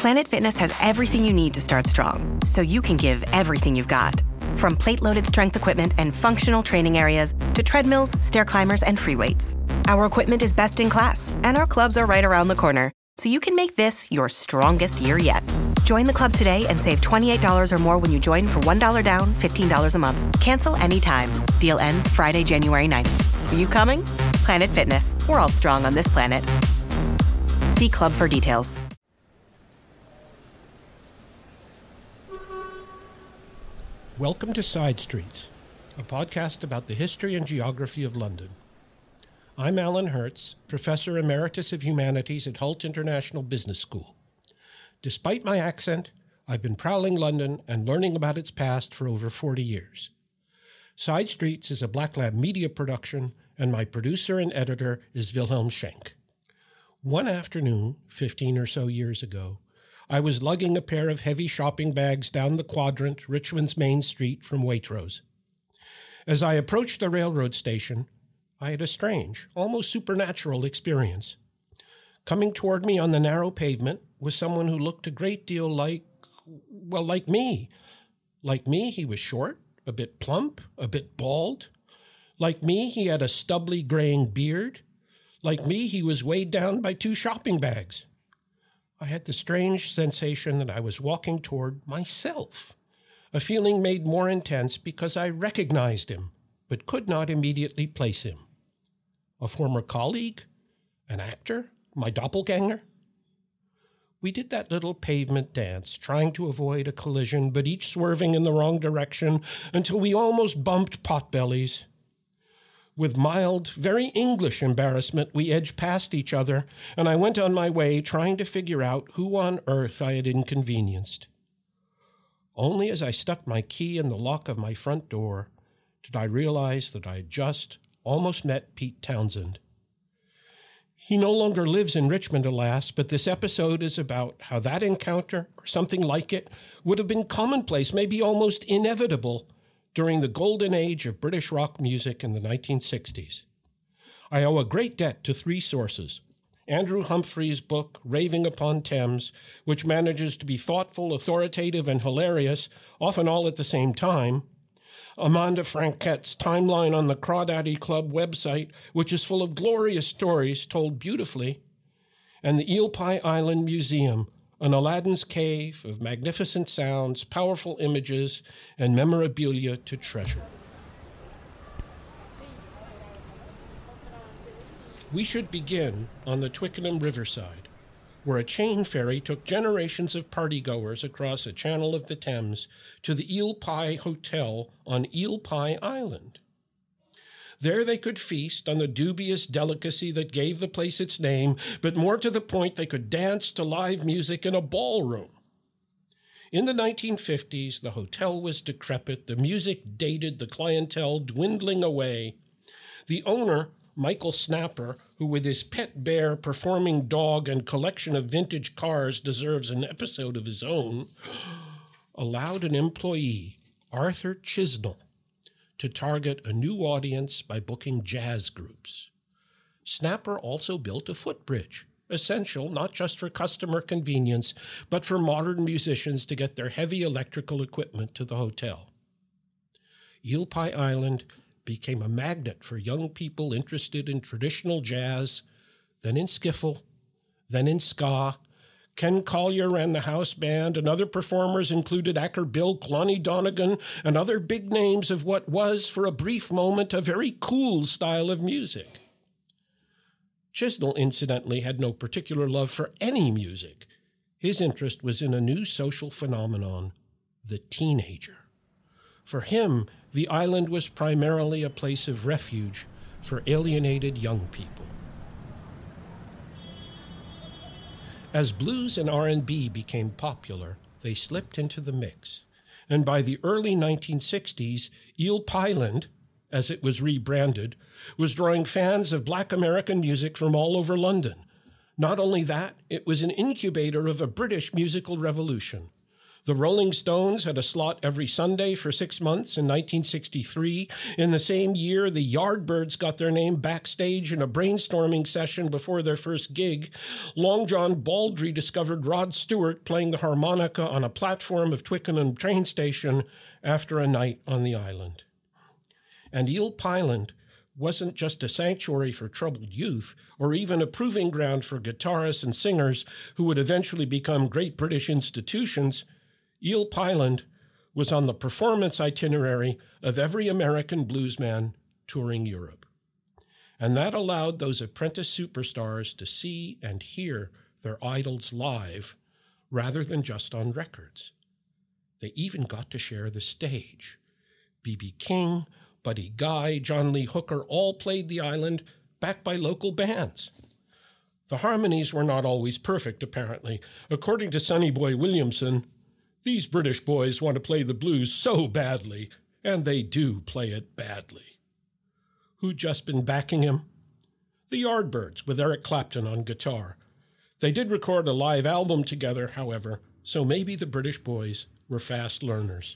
Planet Fitness has everything you need to start strong, so you can give everything you've got. From plate-loaded strength equipment and functional training areas to treadmills, stair climbers, and free weights. Our equipment is best in class, and our clubs are right around the corner, so you can make this your strongest year yet. Join the club today and save $28 or more when you join for $1 down, $15 a month. Cancel anytime. Deal ends Friday, January 9th. Are you coming? Planet Fitness. We're all strong on this planet. See club for details. Welcome to Side Streets, a podcast about the history and geography of London. I'm Alan Hertz, Professor Emeritus of Humanities at Hult International Business School. Despite my accent, I've been prowling London and learning about its past for over 40 years. Side Streets is a Black Lab media production, and my producer and editor is Wilhelm Schenk. One afternoon, 15 or so years ago, I was lugging a pair of heavy shopping bags down the quadrant, Richmond's main street, from Waitrose. As I approached the railroad station, I had a strange, almost supernatural experience. Coming toward me on the narrow pavement was someone who looked a great deal like me. Like me, he was short, a bit plump, a bit bald. Like me, he had a stubbly graying beard. Like me, he was weighed down by 2 shopping bags. I had the strange sensation that I was walking toward myself, a feeling made more intense because I recognized him, but could not immediately place him. A former colleague? An actor? My doppelganger? We did that little pavement dance, trying to avoid a collision, but each swerving in the wrong direction until we almost bumped potbellies. With mild, very English embarrassment, we edged past each other, and I went on my way trying to figure out who on earth I had inconvenienced. Only as I stuck my key in the lock of my front door did I realize that I had just almost met Pete Townsend. He no longer lives in Richmond, alas, but this episode is about how that encounter, or something like it, would have been commonplace, maybe almost inevitable, during the golden age of British rock music in the 1960s. I owe a great debt to 3 sources. Andrew Humphrey's book, Raving Upon Thames, which manages to be thoughtful, authoritative, and hilarious, often all at the same time. Amanda Franquette's timeline on the Crawdaddy Club website, which is full of glorious stories told beautifully. And the Eel Pie Island Museum, an Aladdin's cave of magnificent sounds, powerful images, and memorabilia to treasure. We should begin on the Twickenham riverside, where a chain ferry took generations of partygoers across a channel of the Thames to the Eel Pie Hotel on Eel Pie Island. There they could feast on the dubious delicacy that gave the place its name, but more to the point, they could dance to live music in a ballroom. In the 1950s, the hotel was decrepit, the music dated, the clientele dwindling away. The owner, Michael Snapper, who with his pet bear, performing dog, and collection of vintage cars deserves an episode of his own, allowed an employee, Arthur Chisnell, to target a new audience by booking jazz groups. Snapper also built a footbridge, essential not just for customer convenience, but for modern musicians to get their heavy electrical equipment to the hotel. Eel Pie Island became a magnet for young people interested in traditional jazz, then in skiffle, then in ska. Ken Collier ran the house band, and other performers included Acker Bilk, Lonnie Donegan, and other big names of what was, for a brief moment, a very cool style of music. Chisnell, incidentally, had no particular love for any music. His interest was in a new social phenomenon, the teenager. For him, the island was primarily a place of refuge for alienated young people. As blues and R&B became popular, they slipped into the mix. And by the early 1960s, Eel Pieland, as it was rebranded, was drawing fans of Black American music from all over London. Not only that, it was an incubator of a British musical revolution. The Rolling Stones had a slot every Sunday for 6 months in 1963. In the same year, the Yardbirds got their name backstage in a brainstorming session before their first gig. Long John Baldry discovered Rod Stewart playing the harmonica on a platform of Twickenham train station after a night on the island. And Eel Pyland wasn't just a sanctuary for troubled youth, or even a proving ground for guitarists and singers who would eventually become great British institutions. Eel Pyland was on the performance itinerary of every American bluesman touring Europe. And that allowed those apprentice superstars to see and hear their idols live rather than just on records. They even got to share the stage. B.B. King, Buddy Guy, John Lee Hooker all played the island, backed by local bands. The harmonies were not always perfect, apparently. According to Sonny Boy Williamson, these British boys want to play the blues so badly, and they do play it badly. Who'd just been backing him? The Yardbirds, with Eric Clapton on guitar. They did record a live album together, however, so maybe the British boys were fast learners.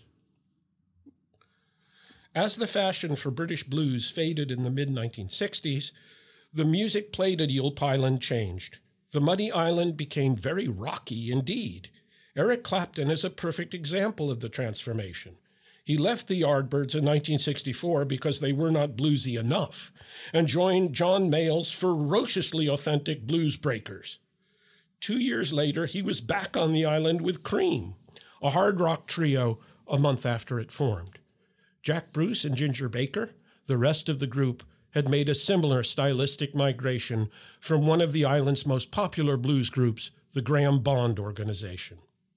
As the fashion for British blues faded in the mid-1960s, the music played at Eel Pyland changed. The muddy island became very rocky indeed. Eric Clapton is a perfect example of the transformation. He left the Yardbirds in 1964 because they were not bluesy enough, and joined John Mayall's ferociously authentic Blues Breakers. 2 years later, he was back on the island with Cream, a hard rock trio a month after it formed. Jack Bruce and Ginger Baker, the rest of the group, had made a similar stylistic migration from one of the island's most popular blues groups, the Graham Bond Organization.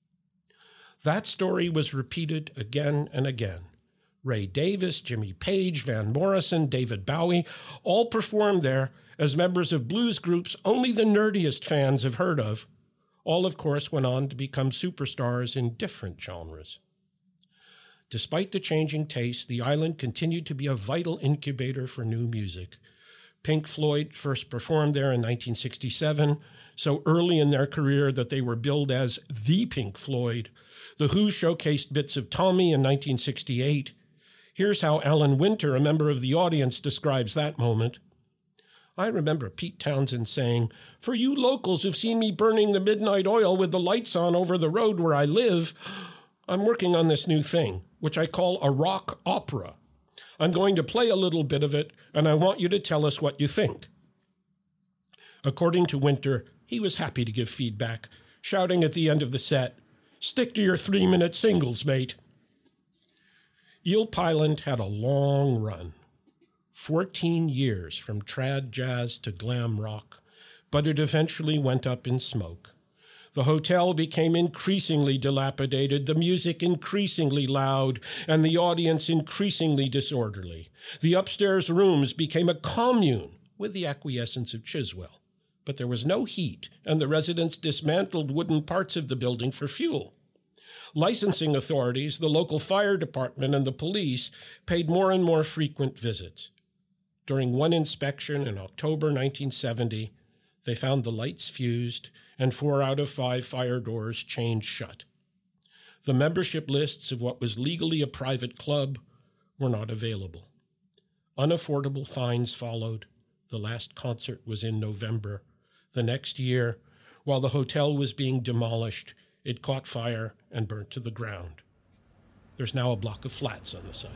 That story was repeated again and again. Ray Davis, Jimmy Page, Van Morrison, David Bowie all performed there as members of blues groups only the nerdiest fans have heard of. All, of course, went on to become superstars in different genres. Despite the changing taste, the island continued to be a vital incubator for new music. Pink Floyd first performed there in 1967, so early in their career that they were billed as the Pink Floyd. The Who showcased bits of Tommy in 1968. Here's how Alan Winter, a member of the audience, describes that moment. I remember Pete Townsend saying, "For you locals who've seen me burning the midnight oil with the lights on over the road where I live, I'm working on this new thing, which I call a rock opera. I'm going to play a little bit of it, and I want you to tell us what you think." According to Winter, he was happy to give feedback, shouting at the end of the set, "Stick to your 3-minute singles, mate." Eel Pyland had a long run, 14 years from trad jazz to glam rock, but it eventually went up in smoke. The hotel became increasingly dilapidated, the music increasingly loud, and the audience increasingly disorderly. The upstairs rooms became a commune with the acquiescence of Chiswell. But there was no heat, and the residents dismantled wooden parts of the building for fuel. Licensing authorities, the local fire department, and the police paid more and more frequent visits. During one inspection in October 1970, they found the lights fused and 4 out of 5 fire doors chained shut. The membership lists of what was legally a private club were not available. Unaffordable fines followed. The last concert was in November. The next year, while the hotel was being demolished, it caught fire and burnt to the ground. There's now a block of flats on the site.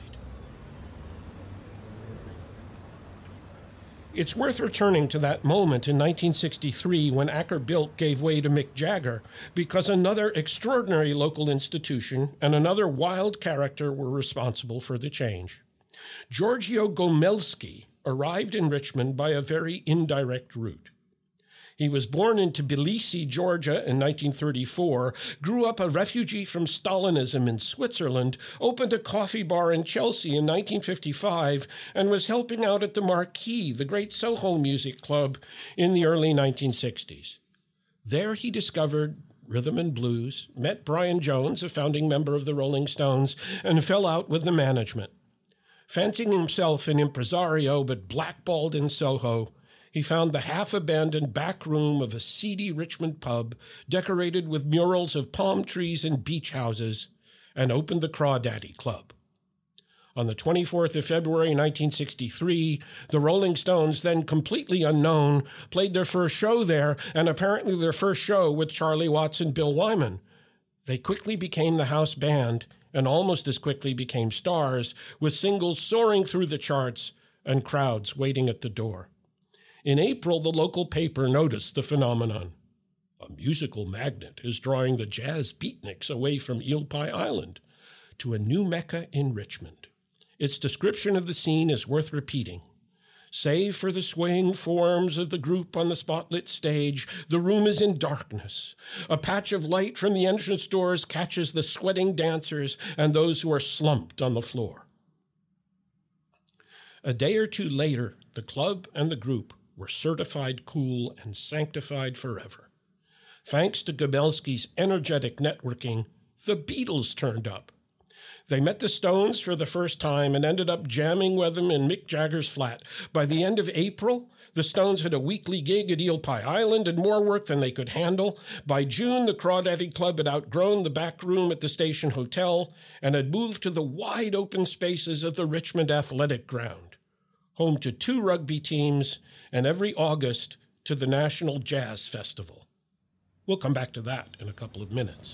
It's worth returning to that moment in 1963 when Acker Bilk gave way to Mick Jagger, because another extraordinary local institution and another wild character were responsible for the change. Giorgio Gomelsky arrived in Richmond by a very indirect route. He was born in Tbilisi, Georgia in 1934, grew up a refugee from Stalinism in Switzerland, opened a coffee bar in Chelsea in 1955, and was helping out at the Marquee, the great Soho music club, in the early 1960s. There he discovered rhythm and blues, met Brian Jones, a founding member of the Rolling Stones, and fell out with the management. Fancying himself an impresario but blackballed in Soho, he found the half-abandoned back room of a seedy Richmond pub decorated with murals of palm trees and beach houses, and opened the Crawdaddy Club. On the 24th of February 1963, the Rolling Stones, then completely unknown, played their first show there, and apparently their first show with Charlie Watts and Bill Wyman. They quickly became the house band, and almost as quickly became stars, with singles soaring through the charts and crowds waiting at the door. In April, the local paper noticed the phenomenon. A musical magnet is drawing the jazz beatniks away from Eel Pie Island to a new Mecca in Richmond. Its description of the scene is worth repeating. Save for the swaying forms of the group on the spotlit stage, the room is in darkness. A patch of light from the entrance doors catches the sweating dancers and those who are slumped on the floor. A day or two later, the club and the group were certified cool and sanctified forever. Thanks to Gomelsky's energetic networking, the Beatles turned up. They met the Stones for the first time and ended up jamming with them in Mick Jagger's flat. By the end of April, the Stones had a weekly gig at Eel Pie Island and more work than they could handle. By June, the Crawdaddy Club had outgrown the back room at the Station Hotel and had moved to the wide open spaces of the Richmond Athletic Ground, home to 2 rugby teams and every August to the National Jazz Festival. We'll come back to that in a couple of minutes.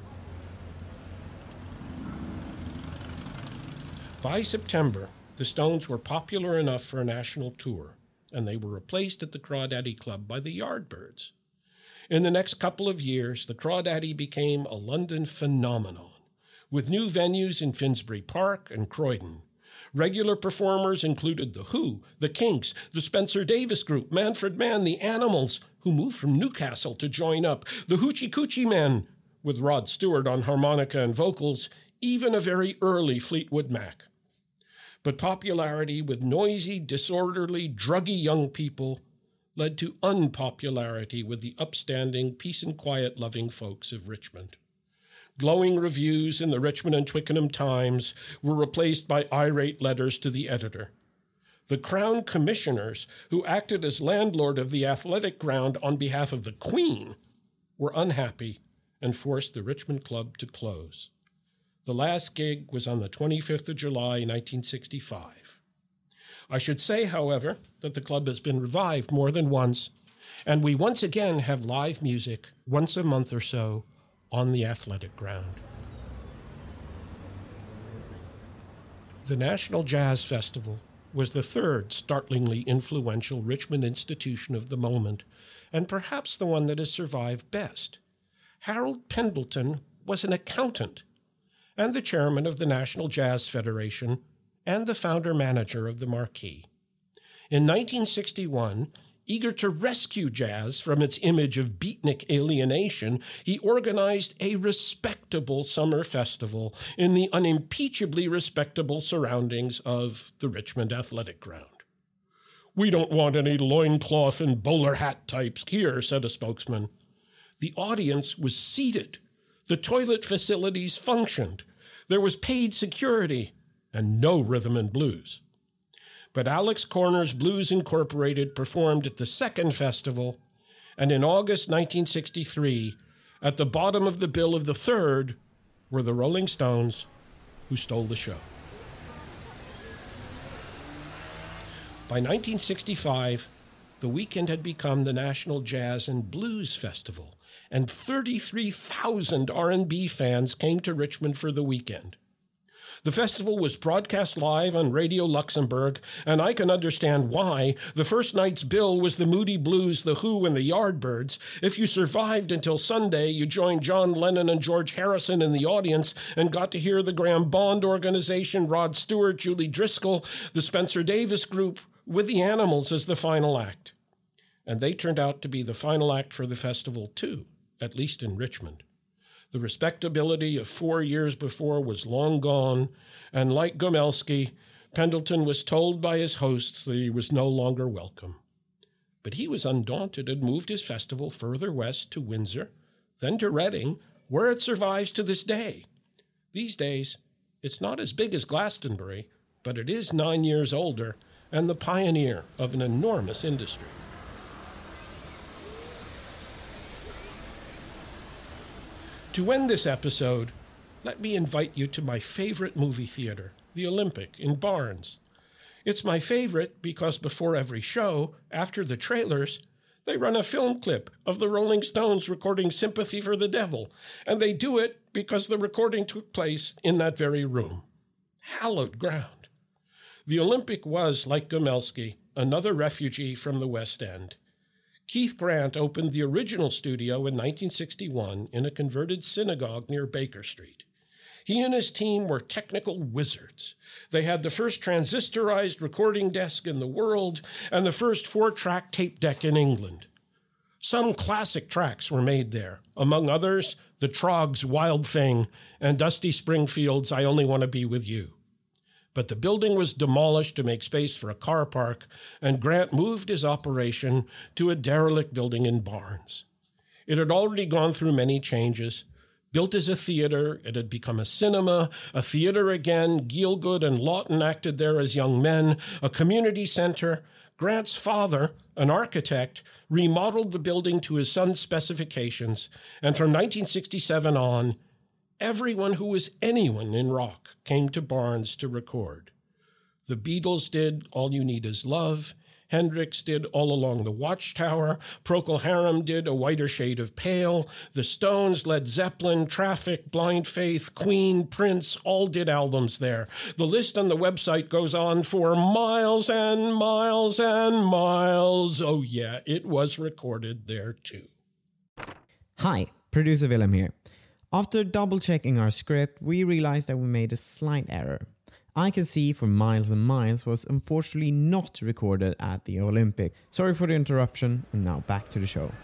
By September, the Stones were popular enough for a national tour, and they were replaced at the Crawdaddy Club by the Yardbirds. In the next couple of years, the Crawdaddy became a London phenomenon, with new venues in Finsbury Park and Croydon. Regular performers included The Who, The Kinks, the Spencer Davis Group, Manfred Mann, The Animals, who moved from Newcastle to join up, the Hoochie Coochie Men, with Rod Stewart on harmonica and vocals, even a very early Fleetwood Mac. But popularity with noisy, disorderly, druggy young people led to unpopularity with the upstanding, peace and quiet-loving folks of Richmond. Glowing reviews in the Richmond and Twickenham Times were replaced by irate letters to the editor. The Crown Commissioners, who acted as landlord of the athletic ground on behalf of the Queen, were unhappy and forced the Richmond Club to close. The last gig was on the 25th of July, 1965. I should say, however, that the club has been revived more than once, and we once again have live music once a month or so on the athletic ground. The National Jazz Festival was the third startlingly influential Richmond institution of the moment, and perhaps the one that has survived best. Harold Pendleton was an accountant and the chairman of the National Jazz Federation and the founder-manager of the Marquee. In 1961, eager to rescue jazz from its image of beatnik alienation, he organized a respectable summer festival in the unimpeachably respectable surroundings of the Richmond Athletic Ground. "We don't want any loincloth and bowler hat types here," said a spokesman. The audience was seated. The toilet facilities functioned. There was paid security and no rhythm and blues. But Alex Corner's Blues Incorporated performed at the second festival, and in August 1963, at the bottom of the bill of the third, were the Rolling Stones, who stole the show. By 1965, the weekend had become the National Jazz and Blues Festival, and 33,000 R&B fans came to Richmond for the weekend. The festival was broadcast live on Radio Luxembourg, and I can understand why. The first night's bill was the Moody Blues, The Who, and the Yardbirds. If you survived until Sunday, you joined John Lennon and George Harrison in the audience and got to hear the Graham Bond Organization, Rod Stewart, Julie Driscoll, the Spencer Davis Group, with the Animals as the final act. And they turned out to be the final act for the festival, too, at least in Richmond. The respectability of 4 years before was long gone, and like Gomelsky, Pendleton was told by his hosts that he was no longer welcome. But he was undaunted and moved his festival further west to Windsor, then to Reading, where it survives to this day. These days, it's not as big as Glastonbury, but it is 9 years older and the pioneer of an enormous industry. To end this episode, let me invite you to my favorite movie theater, the Olympic in Barnes. It's my favorite because before every show, after the trailers, they run a film clip of the Rolling Stones recording Sympathy for the Devil, and they do it because the recording took place in that very room. Hallowed ground. The Olympic was, like Gomelsky, another refugee from the West End. Keith Grant opened the original studio in 1961 in a converted synagogue near Baker Street. He and his team were technical wizards. They had the first transistorized recording desk in the world and the first 4-track tape deck in England. Some classic tracks were made there, among others, the Troggs' Wild Thing and Dusty Springfield's I Only Want to Be With You. But the building was demolished to make space for a car park, and Grant moved his operation to a derelict building in Barnes. It had already gone through many changes. Built as a theater, it had become a cinema, a theater again. Gielgud and Lawton acted there as young men, a community center. Grant's father, an architect, remodeled the building to his son's specifications, and from 1967 on, everyone who was anyone in rock came to Barnes to record. The Beatles did All You Need Is Love. Hendrix did All Along the Watchtower. Procol Harum did A Whiter Shade of Pale. The Stones, Led Zeppelin, Traffic, Blind Faith, Queen, Prince, all did albums there. The list on the website goes on for miles and miles and miles. Oh yeah, it was recorded there too. Hi, producer Willem here. After double-checking our script, we realized that we made a slight error. I Can See for Miles and Miles was unfortunately not recorded at the Olympic. Sorry for the interruption, and now back to the show.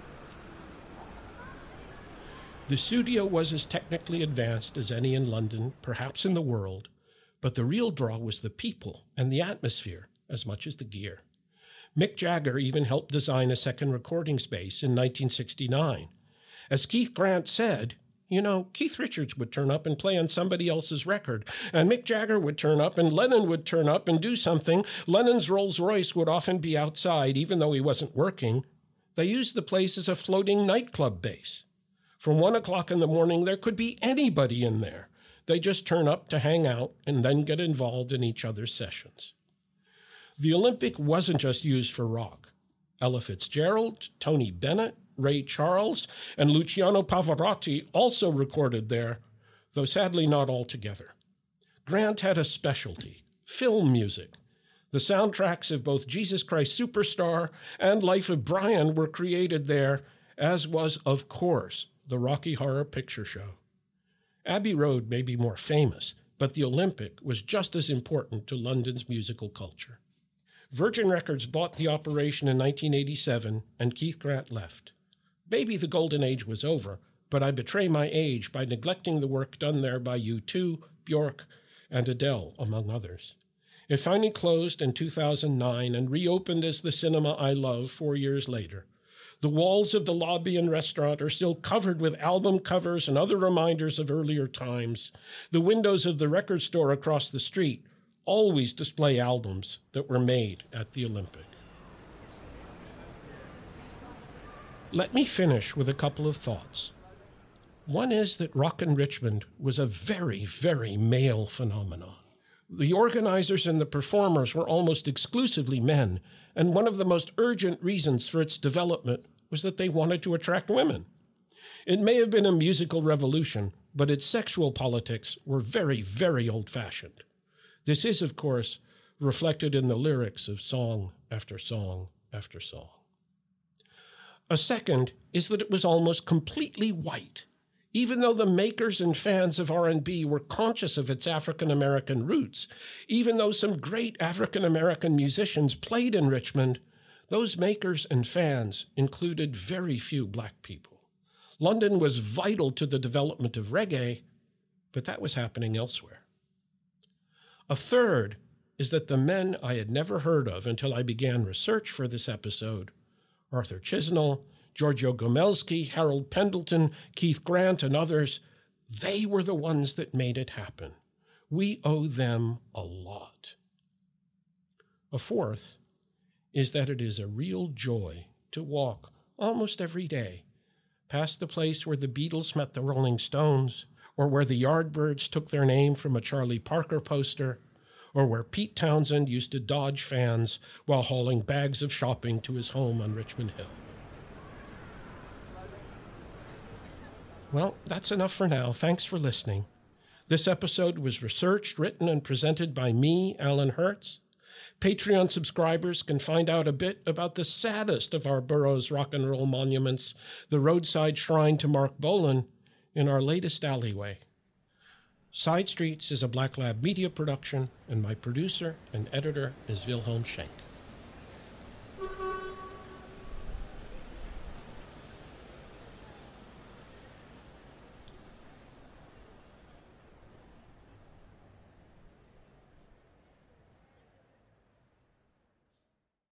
The studio was as technically advanced as any in London, perhaps in the world, but the real draw was the people and the atmosphere as much as the gear. Mick Jagger even helped design a second recording space in 1969. As Keith Grant said, you know, Keith Richards would turn up and play on somebody else's record, and Mick Jagger would turn up, and Lennon would turn up and do something. Lennon's Rolls Royce would often be outside, even though he wasn't working. They used the place as a floating nightclub base. From 1 o'clock in the morning, there could be anybody in there. They just turn up to hang out and then get involved in each other's sessions. The Olympic wasn't just used for rock. Ella Fitzgerald, Tony Bennett, Ray Charles, and Luciano Pavarotti also recorded there, though sadly not all together. Grant had a specialty, film music. The soundtracks of both Jesus Christ Superstar and Life of Brian were created there, as was, of course, the Rocky Horror Picture Show. Abbey Road may be more famous, but the Olympic was just as important to London's musical culture. Virgin Records bought the operation in 1987, and Keith Grant left. Maybe the golden age was over, but I betray my age by neglecting the work done there by U2, Bjork, and Adele, among others. It finally closed in 2009 and reopened as the cinema I love 4 years later. The walls of the lobby and restaurant are still covered with album covers and other reminders of earlier times. The windows of the record store across the street always display albums that were made at the Olympic. Let me finish with a couple of thoughts. One is that Rockin' Richmond was a very, very male phenomenon. The organizers and the performers were almost exclusively men, and one of the most urgent reasons for its development was that they wanted to attract women. It may have been a musical revolution, but its sexual politics were very, very old-fashioned. This is, of course, reflected in the lyrics of song after song after song. A second is that it was almost completely white. Even though the makers and fans of R&B were conscious of its African-American roots, even though some great African-American musicians played in Richmond, those makers and fans included very few black people. London was vital to the development of reggae, but that was happening elsewhere. A third is that the men I had never heard of until I began research for this episode, Arthur Chisnall, Giorgio Gomelsky, Harold Pendleton, Keith Grant, and others, they were the ones that made it happen. We owe them a lot. A fourth is that it is a real joy to walk almost every day past the place where the Beatles met the Rolling Stones, or where the Yardbirds took their name from a Charlie Parker poster, or where Pete Townsend used to dodge fans while hauling bags of shopping to his home on Richmond Hill. Well, that's enough for now. Thanks for listening. This episode was researched, written, and presented by me, Alan Hertz. Patreon subscribers can find out a bit about the saddest of our borough's rock and roll monuments, the roadside shrine to Mark Bolan, in our latest alleyway. Side Streets is a Black Lab Media production, and my producer and editor is Wilhelm Schenk.